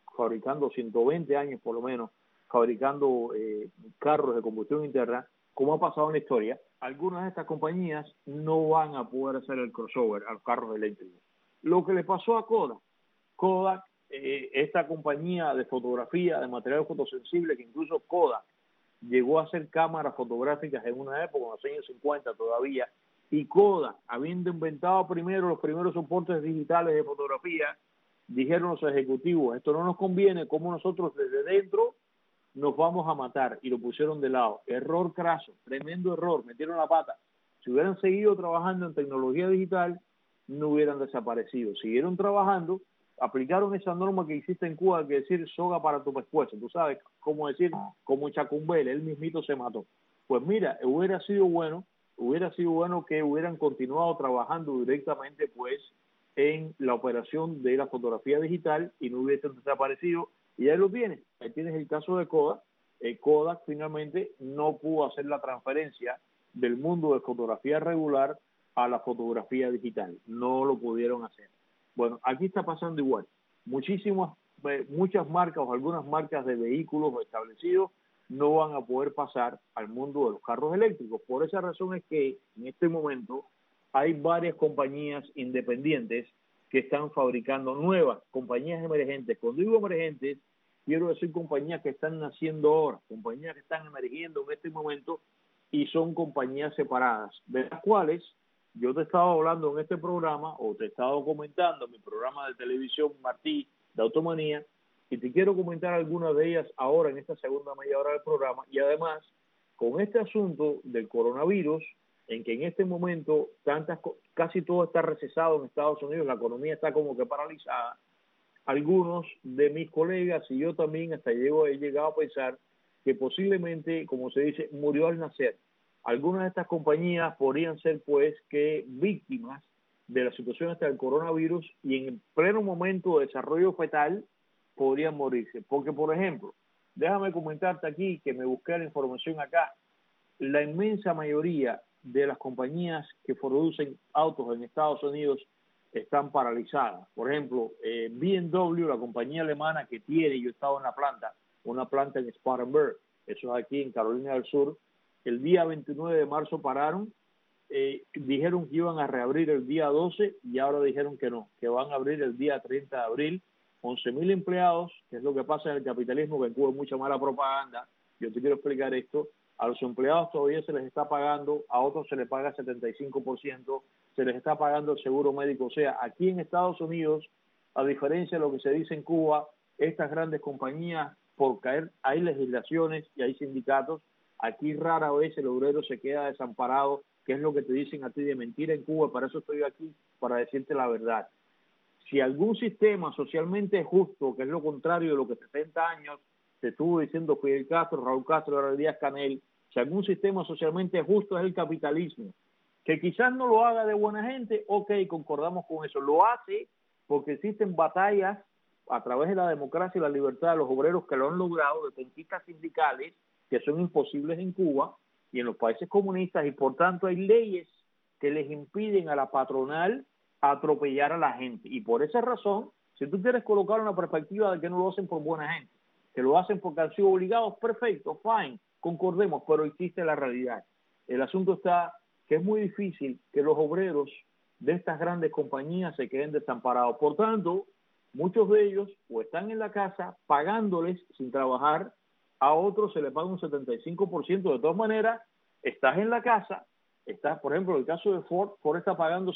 120 años por lo menos, fabricando carros de combustión interna, como ha pasado en la historia, algunas de estas compañías no van a poder hacer el crossover a los carros eléctricos. Lo que le pasó a Kodak, esta compañía de fotografía, de material fotosensible, que incluso Kodak llegó a hacer cámaras fotográficas en una época, en los años 50 todavía, y Kodak, habiendo inventado los primeros soportes digitales de fotografía, dijeron los ejecutivos, esto no nos conviene, como nosotros desde dentro nos vamos a matar, y lo pusieron de lado. Error craso, tremendo error, metieron la pata. Si hubieran seguido trabajando en tecnología digital, no hubieran desaparecido. Siguieron trabajando, aplicaron esa norma que existe en Cuba, que decir soga para tu pescuezo. Tú sabes cómo decir, como Chacumbel, él mismito se mató. Pues mira, hubiera sido bueno que hubieran continuado trabajando directamente pues en la operación de la fotografía digital y no hubiesen desaparecido. Y ahí lo tienes, ahí tienes el caso de Kodak. Kodak finalmente no pudo hacer la transferencia del mundo de fotografía regular a la fotografía digital, no lo pudieron hacer. Bueno, aquí está pasando igual. Muchas marcas o algunas marcas de vehículos establecidos no van a poder pasar al mundo de los carros eléctricos. Por esa razón es que en este momento hay varias compañías independientes que están fabricando nuevas, compañías emergentes. Cuando digo emergentes, quiero decir compañías que están naciendo ahora, compañías que están emergiendo en este momento, y son compañías separadas, de las cuales yo te estaba hablando en este programa, o te he estado comentando en mi programa de televisión Martí de Automanía, y te quiero comentar algunas de ellas ahora en esta segunda media hora del programa. Y además, con este asunto del coronavirus, en que en este momento casi todo está recesado en Estados Unidos, la economía está como que paralizada, algunos de mis colegas y yo también hasta he llegado a pensar que posiblemente, como se dice, murió al nacer. Algunas de estas compañías podrían ser pues que víctimas de la situación hasta el coronavirus y en el pleno momento de desarrollo fetal podrían morirse. Porque, por ejemplo, déjame comentarte aquí que me busqué la información acá. La inmensa mayoría de las compañías que producen autos en Estados Unidos están paralizadas. Por ejemplo, BMW, la compañía alemana que tiene, yo he estado en la planta, una planta en Spartanburg, eso es aquí en Carolina del Sur, el día 29 de marzo pararon, dijeron que iban a reabrir el día 12 y ahora dijeron que no, que van a abrir el día 30 de abril. 11.000 empleados, que es lo que pasa en el capitalismo, que en Cuba hay mucha mala propaganda. Yo te quiero explicar esto. A los empleados todavía se les está pagando, a otros se les paga 75%, se les está pagando el seguro médico. O sea, aquí en Estados Unidos, a diferencia de lo que se dice en Cuba, estas grandes compañías, por caer, hay legislaciones y hay sindicatos. Aquí rara vez el obrero se queda desamparado, que es lo que te dicen a ti de mentira en Cuba. Para eso estoy aquí, para decirte la verdad. Si algún sistema socialmente justo, que es lo contrario de lo que 70 años te estuvo diciendo Fidel Castro, Raúl Castro, ahora Díaz-Canel, si algún sistema socialmente justo es el capitalismo, que quizás no lo haga de buena gente, ok, concordamos con eso, lo hace porque existen batallas a través de la democracia y la libertad de los obreros que lo han logrado, de conquistas sindicales que son imposibles en Cuba y en los países comunistas, y por tanto hay leyes que les impiden a la patronal atropellar a la gente. Y por esa razón, si tú quieres colocar una perspectiva de que no lo hacen por buena gente, que lo hacen porque han sido obligados, perfecto, fine, concordemos, pero existe la realidad. El asunto está que es muy difícil que los obreros de estas grandes compañías se queden desamparados. Por tanto, muchos de ellos o están en la casa pagándoles sin trabajar, a otros se les paga un 75%. De todas maneras, estás en la casa, está, por ejemplo, en el caso de Ford, Ford está pagando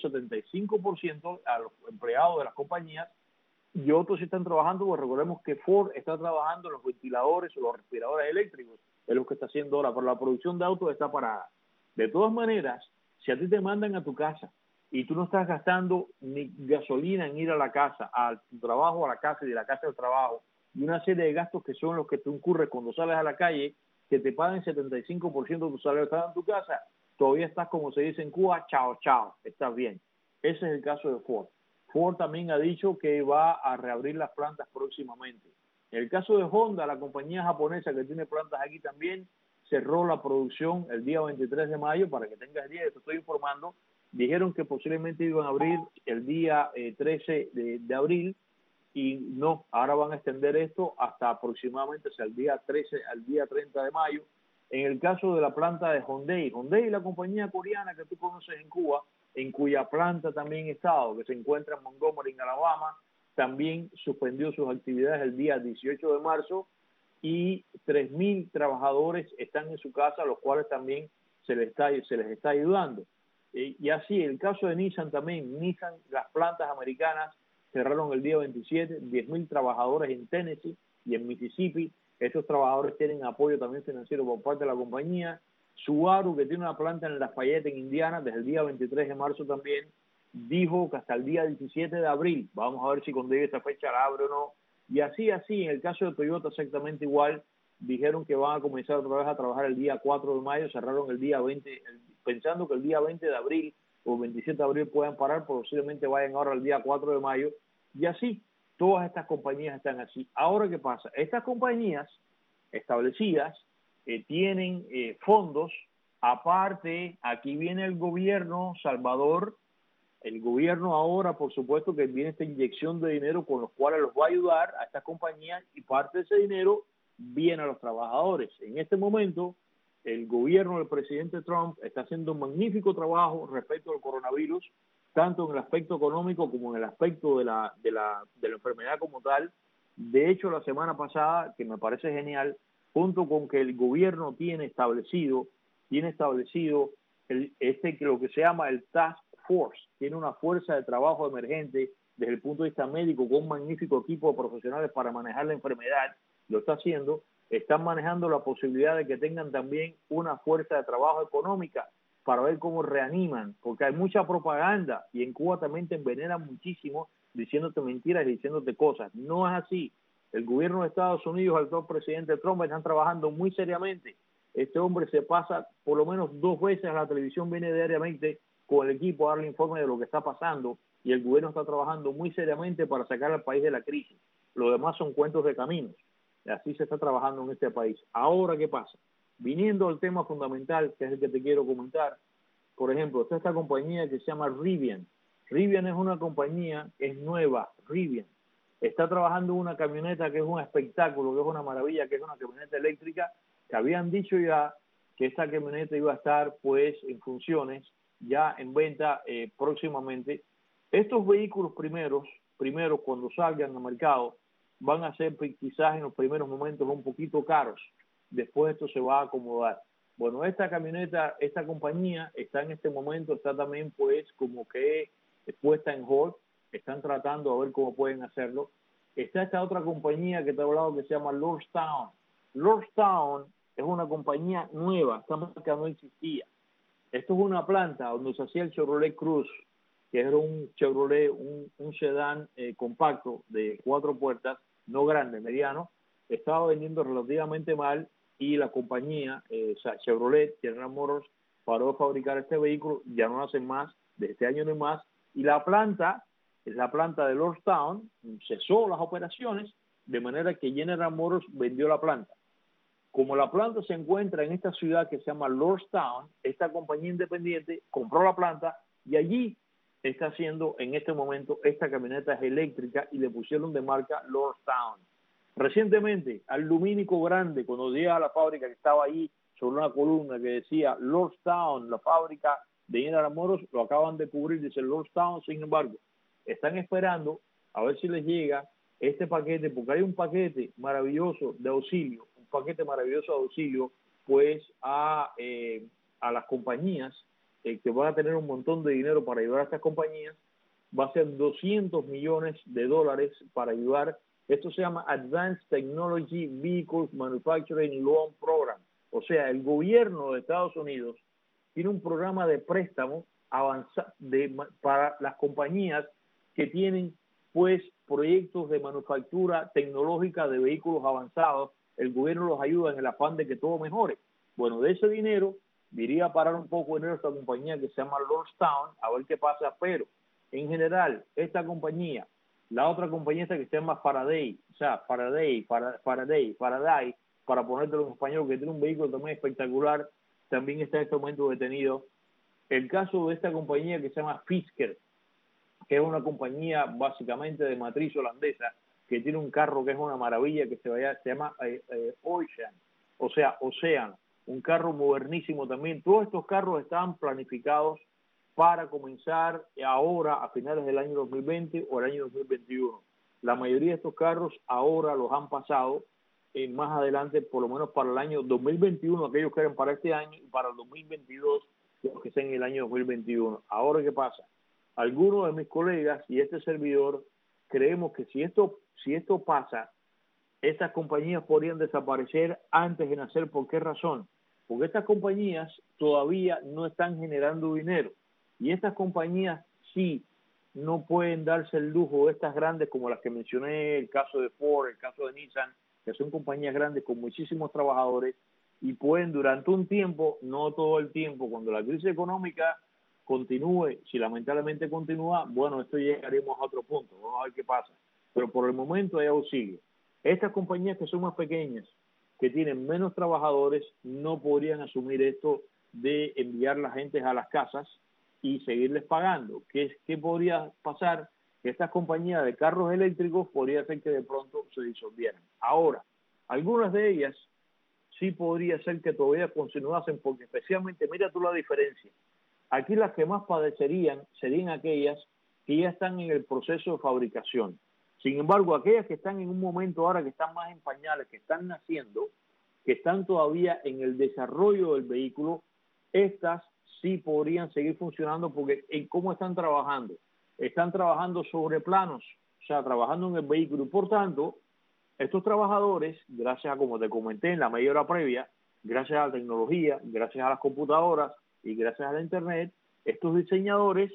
75% a los empleados de las compañías y otros sí están trabajando, porque recordemos que Ford está trabajando en los ventiladores o los respiradores eléctricos, es lo que está haciendo ahora, pero la producción de autos está parada. De todas maneras, si a ti te mandan a tu casa y tú no estás gastando ni gasolina en ir a la casa, al trabajo, a la casa y de la casa al trabajo, y una serie de gastos que son los que tú incurres cuando sales a la calle, que te paguen 75% de tu salario estás en tu casa, todavía estás, como se dice en Cuba, chao, chao, estás bien. Ese es el caso de Ford. Ford también ha dicho que va a reabrir las plantas próximamente. En el caso de Honda, la compañía japonesa que tiene plantas aquí también, cerró la producción el día 23 de mayo, para que tengas idea, te estoy informando. Dijeron que posiblemente iban a abrir el día 13 de abril, y no, ahora van a extender esto hasta aproximadamente el día 13 al día 30 de mayo. En el caso de la planta de Hyundai, la compañía coreana que tú conoces en Cuba, en cuya planta también he estado, que se encuentra en Montgomery, en Alabama, también suspendió sus actividades el día 18 de marzo y 3.000 trabajadores están en su casa, los cuales también se les está ayudando. Y así, el caso de Nissan también, Nissan, las plantas americanas cerraron el día 27, 10.000 trabajadores en Tennessee y en Mississippi. Estos trabajadores tienen apoyo también financiero por parte de la compañía. Subaru, que tiene una planta en Lafayette, en Indiana, desde el día 23 de marzo también, dijo que hasta el día 17 de abril, vamos a ver si cuando llegue esta fecha la abre o no. Y así, en el caso de Toyota exactamente igual, dijeron que van a comenzar otra vez a trabajar el día 4 de mayo, cerraron el día 20, pensando que el día 20 de abril o 27 de abril puedan parar, posiblemente vayan ahora el día 4 de mayo, y así, todas estas compañías están así. Ahora, ¿qué pasa? Estas compañías establecidas tienen fondos, aparte, aquí viene el gobierno, Salvador, el gobierno ahora, por supuesto, que viene esta inyección de dinero con los cuales los va a ayudar a estas compañías, y parte de ese dinero viene a los trabajadores. En este momento, el gobierno del presidente Trump está haciendo un magnífico trabajo respecto al coronavirus, tanto en el aspecto económico como en el aspecto de la enfermedad como tal. De hecho, la semana pasada, que me parece genial, junto con que el gobierno tiene establecido lo que se llama el Task Force, tiene una fuerza de trabajo emergente desde el punto de vista médico, con un magnífico equipo de profesionales para manejar la enfermedad, lo está haciendo. Están manejando la posibilidad de que tengan también una fuerza de trabajo económica para ver cómo reaniman, porque hay mucha propaganda y en Cuba también te envenenan muchísimo diciéndote mentiras y diciéndote cosas. No es así. El gobierno de Estados Unidos, el actual presidente Trump, están trabajando muy seriamente. Este hombre se pasa por lo menos 2 veces a la televisión, viene diariamente con el equipo a darle informe de lo que está pasando, y el gobierno está trabajando muy seriamente para sacar al país de la crisis. Lo demás son cuentos de caminos. Así se está trabajando en este país. Ahora, ¿qué pasa? Viniendo al tema fundamental, que es el que te quiero comentar, por ejemplo, está esta compañía que se llama Rivian. Rivian es una compañía, es nueva, Rivian. Está trabajando una camioneta que es un espectáculo, que es una maravilla, que es una camioneta eléctrica, que habían dicho ya que esta camioneta iba a estar pues en funciones, ya en venta próximamente. Estos vehículos primero cuando salgan al mercado, van a ser quizás en los primeros momentos un poquito caros. Después esto se va a acomodar. Bueno, esta camioneta, esta compañía está en este momento, está también pues como que puesta en hold, están tratando a ver cómo pueden hacerlo. Está esta otra compañía que te he hablado que se llama Lordstown. Lordstown es una compañía nueva, esta marca no existía. Esto es una planta donde se hacía el Chevrolet Cruze, que era un Chevrolet, un sedán compacto de 4 puertas, no grande, mediano. Estaba vendiendo relativamente mal y la compañía, Chevrolet, General Motors, paró de fabricar este vehículo, ya no hacen más, de este año no hay más, y la planta de Lordstown, cesó las operaciones, de manera que General Motors vendió la planta. Como la planta se encuentra en esta ciudad que se llama Lordstown, esta compañía independiente compró la planta y allí está haciendo en este momento esta camioneta eléctrica y le pusieron de marca Lordstown. Recientemente, al lumínico grande, cuando llega a la fábrica que estaba ahí sobre una columna que decía Lordstown, la fábrica de General Motors, lo acaban de cubrir, dice Lordstown. Sin embargo, están esperando a ver si les llega este paquete, porque hay un paquete maravilloso de auxilio, pues a las compañías que van a tener un montón de dinero para ayudar a estas compañías. Va a ser $200 millones para ayudar. Esto se llama Advanced Technology Vehicles Manufacturing Loan Program. O sea, el gobierno de Estados Unidos tiene un programa de préstamo para las compañías que tienen pues proyectos de manufactura tecnológica de vehículos avanzados. El gobierno los ayuda en el afán de que todo mejore. Bueno, de ese dinero iría a parar un poco de dinero a esta compañía que se llama Lordstown, a ver qué pasa, pero en general, esta compañía, la otra compañía esta que se llama Faraday, para ponértelo en español, que tiene un vehículo también espectacular, también está en este momento detenido. El caso de esta compañía que se llama Fisker, que es una compañía básicamente de matriz holandesa, que tiene un carro que es una maravilla, que se llama Ocean, un carro modernísimo también. Todos estos carros estaban planificados para comenzar ahora a finales del año 2020 o el año 2021. La mayoría de estos carros ahora los han pasado más adelante, por lo menos para el año 2021, aquellos que eran para este año, y para el 2022, los que estén en el año 2021. Ahora, ¿qué pasa? Algunos de mis colegas y este servidor creemos que si esto pasa, estas compañías podrían desaparecer antes de nacer. ¿Por qué razón? Porque estas compañías todavía no están generando dinero, y estas compañías sí no pueden darse el lujo, estas grandes como las que mencioné, el caso de Ford, el caso de Nissan, que son compañías grandes con muchísimos trabajadores, y pueden durante un tiempo, no todo el tiempo, cuando la crisis económica continúe, si lamentablemente continúa, bueno, esto llegaremos a otro punto, vamos a ver qué pasa, pero por el momento hay auxilio. Estas compañías que son más pequeñas, que tienen menos trabajadores, no podrían asumir esto de enviar la gente a las casas y seguirles pagando. ¿Qué podría pasar? Que estas compañías de carros eléctricos podría ser que de pronto se disolvieran. Ahora, algunas de ellas sí podría ser que todavía continuasen, porque especialmente, mira tú la diferencia. Aquí las que más padecerían serían aquellas que ya están en el proceso de fabricación. Sin embargo, aquellas que están en un momento ahora que están más en pañales, que están naciendo, que están todavía en el desarrollo del vehículo, estas sí podrían seguir funcionando, porque ¿en cómo están trabajando? Están trabajando sobre planos, o sea, trabajando en el vehículo, y por tanto, estos trabajadores, gracias a, como te comenté en la media hora previa, gracias a la tecnología, gracias a las computadoras y gracias a la internet, estos diseñadores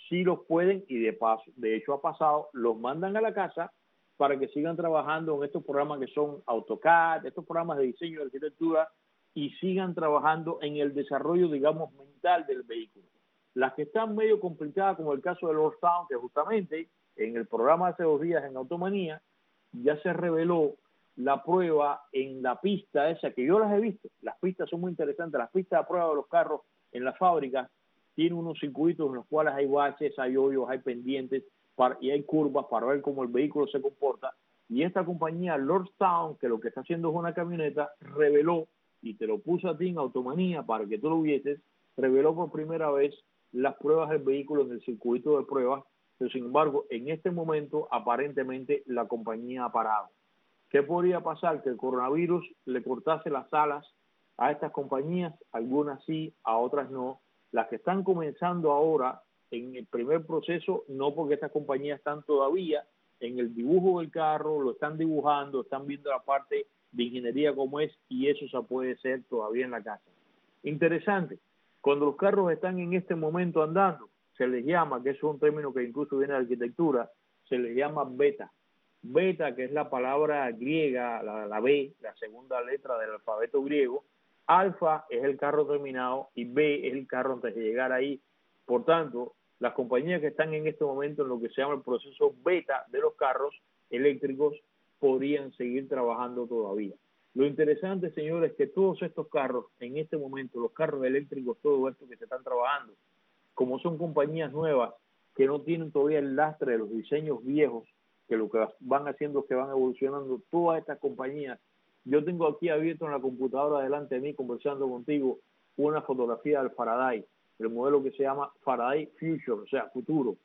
sí los pueden, y de hecho ha pasado, los mandan a la casa para que sigan trabajando en estos programas que son AutoCAD, estos programas de diseño de arquitectura, y sigan trabajando en el desarrollo, digamos, mental del vehículo. Las que están medio complicadas, como el caso de Lordstown, que justamente en el programa hace 2 días en Automanía, ya se reveló la prueba en la pista esa, que yo las he visto. Las pistas son muy interesantes. Las pistas de prueba de los carros en las fábricas tienen unos circuitos en los cuales hay baches, hay hoyos, hay pendientes y hay curvas para ver cómo el vehículo se comporta. Y esta compañía, Lordstown, que lo que está haciendo es una camioneta, reveló, y te lo puso a ti en Automanía para que tú lo vieses, reveló por primera vez las pruebas del vehículo en el circuito de pruebas, pero sin embargo, en este momento, aparentemente, la compañía ha parado. ¿Qué podría pasar? Que el coronavirus le cortase las alas a estas compañías, algunas sí, a otras no. Las que están comenzando ahora en el primer proceso, no, porque estas compañías están todavía en el dibujo del carro, lo están dibujando, están viendo la parte de ingeniería como es, y eso se puede hacer todavía en la casa. Interesante, cuando los carros están en este momento andando, se les llama, que eso es un término que incluso viene de arquitectura, se les llama beta. Beta, que es la palabra griega, la B, la segunda letra del alfabeto griego. Alfa es el carro terminado y B es el carro antes de llegar ahí. Por tanto, las compañías que están en este momento en lo que se llama el proceso beta de los carros eléctricos podrían seguir trabajando todavía. Lo interesante, señores, es que todos estos carros, en este momento, los carros eléctricos, todo esto que se están trabajando, como son compañías nuevas que no tienen todavía el lastre de los diseños viejos, que lo que van haciendo es que van evolucionando todas estas compañías. Yo tengo aquí abierto en la computadora delante de mí, conversando contigo, una fotografía del Faraday, el modelo que se llama Faraday Future, o sea, futuro,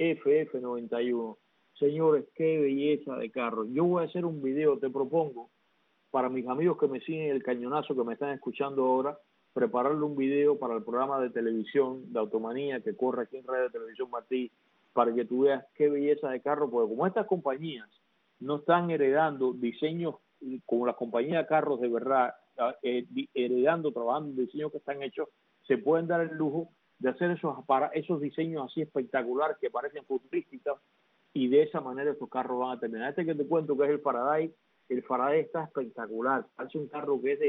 FF91. Señores, qué belleza de carro. Yo voy a hacer un video, te propongo, para mis amigos que me siguen el cañonazo, que me están escuchando ahora, prepararle un video para el programa de televisión de Automanía que corre aquí en Radio Televisión Martí, para que tú veas qué belleza de carro, porque como estas compañías no están heredando diseños como las compañías de carros de verdad, heredando, trabajando en diseños que están hechos, se pueden dar el lujo de hacer esos diseños así espectaculares que parecen futurísticos, y de esa manera estos carros van a terminar. Este que te cuento, que es el Faraday está espectacular, parece un carro que es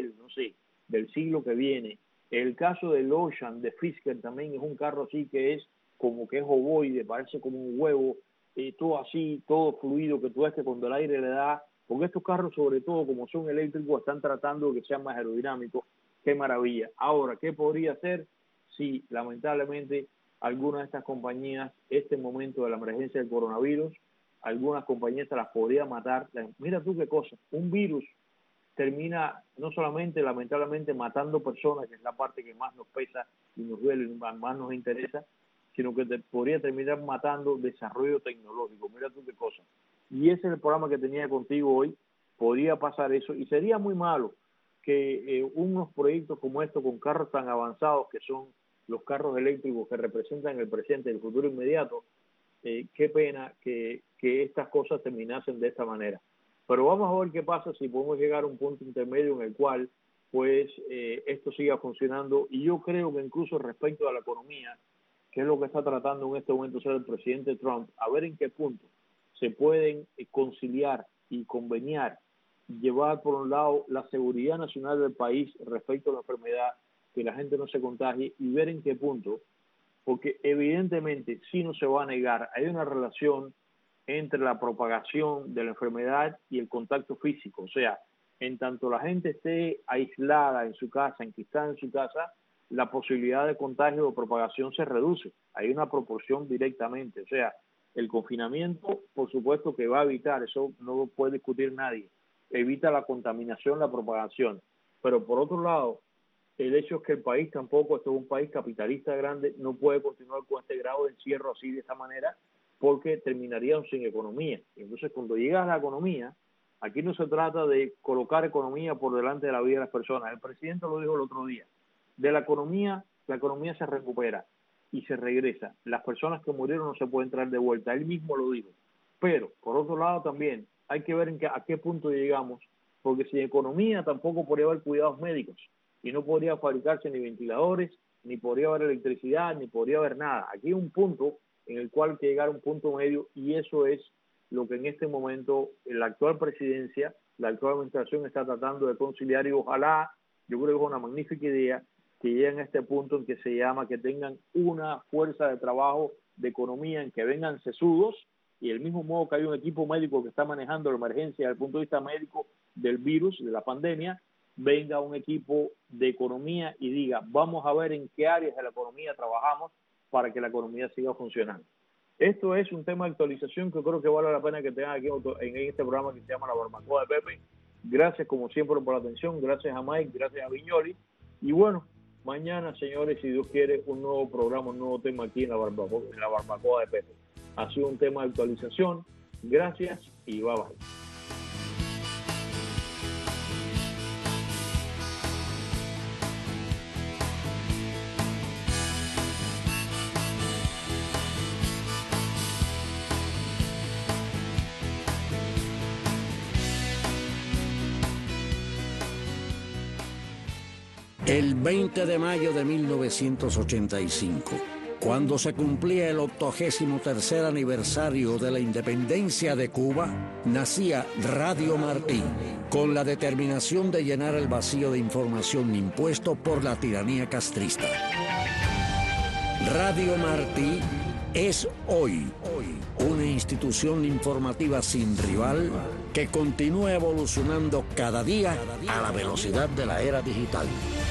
del siglo que viene. El caso del Ocean de Fisker también es un carro así que es como que es ovoide, parece como un huevo, todo así, todo fluido, que tú ves que cuando el aire le da, porque estos carros, sobre todo como son eléctricos, están tratando de que sean más aerodinámicos. Qué maravilla. Ahora, ¿qué podría hacer si lamentablemente algunas de estas compañías, este momento de la emergencia del coronavirus, algunas compañías se las podría matar? Mira tú qué cosa, un virus termina no solamente lamentablemente matando personas, que es la parte que más nos pesa y nos duele y más nos interesa, sino que podría terminar matando desarrollo tecnológico. Mira tú qué cosa. Y ese es el programa que tenía contigo hoy. Podría pasar eso, y sería muy malo que unos proyectos como estos, con carros tan avanzados que son los carros eléctricos que representan el presente y el futuro inmediato, qué pena que estas cosas terminasen de esta manera. Pero vamos a ver qué pasa si podemos llegar a un punto intermedio en el cual pues esto siga funcionando. Y yo creo que incluso respecto a la economía, que es lo que está tratando en este momento ser el presidente Trump, a ver en qué punto se pueden conciliar y conveniar, llevar por un lado la seguridad nacional del país respecto a la enfermedad, que la gente no se contagie, y ver en qué punto, porque evidentemente sí no se va a negar, hay una relación entre la propagación de la enfermedad y el contacto físico. O sea, en tanto la gente esté aislada en su casa, enquistada en su casa, la posibilidad de contagio o propagación se reduce. Hay una proporción directamente. O sea, el confinamiento, por supuesto que va a evitar, eso no lo puede discutir nadie, evita la contaminación, la propagación. Pero por otro lado, el hecho es que el país tampoco, esto es un país capitalista grande, no puede continuar con este grado de encierro así, de esta manera, porque terminarían sin economía. Y entonces, cuando llegas a la economía, aquí no se trata de colocar economía por delante de la vida de las personas. El presidente lo dijo el otro día. De la economía se recupera y se regresa. Las personas que murieron no se pueden traer de vuelta. Él mismo lo dijo. Pero, por otro lado, también hay que ver a qué punto llegamos, porque sin economía tampoco podría haber cuidados médicos y no podría fabricarse ni ventiladores, ni podría haber electricidad, ni podría haber nada. Aquí hay un punto en el cual hay que llegar a un punto medio, y eso es lo que en este momento la actual presidencia, la actual administración está tratando de conciliar, y ojalá, yo creo que es una magnífica idea, que lleguen a este punto en que se llama que tengan una fuerza de trabajo de economía, en que vengan sesudos, y del mismo modo que hay un equipo médico que está manejando la emergencia desde el punto de vista médico del virus, de la pandemia, venga un equipo de economía y diga, vamos a ver en qué áreas de la economía trabajamos para que la economía siga funcionando. Esto es un tema de actualización que creo que vale la pena que tengan aquí en este programa que se llama La Barbacoa de Pepe. Gracias como siempre por la atención, gracias a Mike, gracias a Viñoli, y bueno, mañana, señores, si Dios quiere, un nuevo programa, un nuevo tema aquí en la Barbacoa de Pepe. Ha sido un tema de actualización. Gracias y bye bye. El 20 de mayo de 1985, cuando se cumplía el 83º aniversario de la independencia de Cuba, nacía Radio Martí, con la determinación de llenar el vacío de información impuesto por la tiranía castrista. Radio Martí es hoy una institución informativa sin rival que continúa evolucionando cada día a la velocidad de la era digital.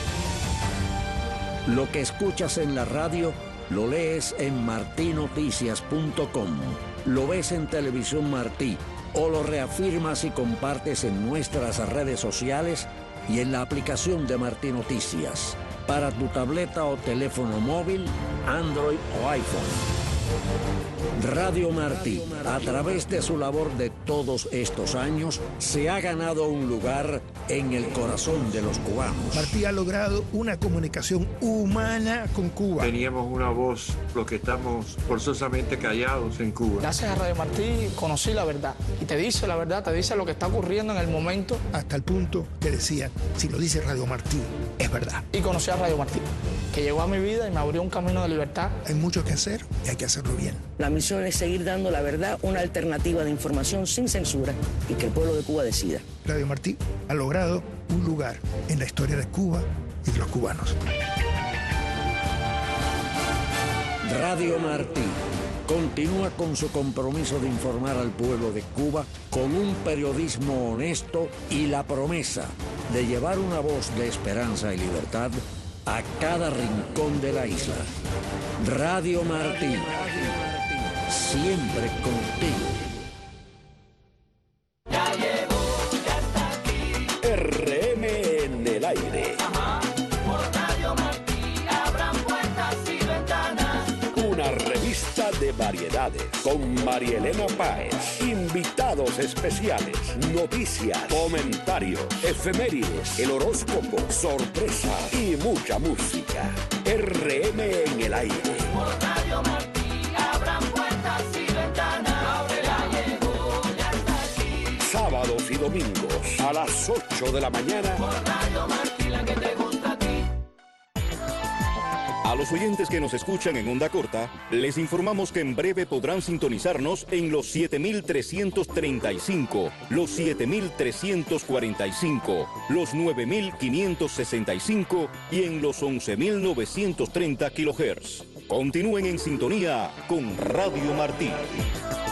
Lo que escuchas en la radio lo lees en martinoticias.com, lo ves en Televisión Martí o lo reafirmas y compartes en nuestras redes sociales y en la aplicación de Martí Noticias para tu tableta o teléfono móvil, Android o iPhone. Radio Martí, a través de su labor de todos estos años, se ha ganado un lugar en el corazón de los cubanos. Martí ha logrado una comunicación humana con Cuba. Teníamos una voz, los que estamos forzosamente callados en Cuba. Gracias a Radio Martí conocí la verdad. Y te dice la verdad, te dice lo que está ocurriendo en el momento. Hasta el punto que decían, si lo dice Radio Martí, es verdad. Y conocí a Radio Martí, que llegó a mi vida y me abrió un camino de libertad. Hay mucho que hacer y hay que hacerlo bien. La misión es seguir dando la verdad, una alternativa de información sin censura y que el pueblo de Cuba decida. Radio Martí ha logrado un lugar en la historia de Cuba y de los cubanos. Radio Martí continúa con su compromiso de informar al pueblo de Cuba con un periodismo honesto y la promesa de llevar una voz de esperanza y libertad a cada rincón de la isla. Radio Martí, siempre contigo. Ya llegó, ya está aquí. RM en el aire. Ajá. Por Radio Martí abran puertas y ventanas. Una revista de variedades con Marielena Páez. Invitados especiales, noticias, comentarios, efemérides, el horóscopo, sorpresas y mucha música. RM en el aire. Por Radio Martí abran puertas y ventanas. Ya llegó, ya está aquí. Sábados y domingos a las 8 de la mañana. Por Radio Martí, la que te gusta a ti. A los oyentes que nos escuchan en onda corta, les informamos que en breve podrán sintonizarnos en los 7335, los 7345, los 9565 y en los 11930 kHz. Continúen en sintonía con Radio Martí.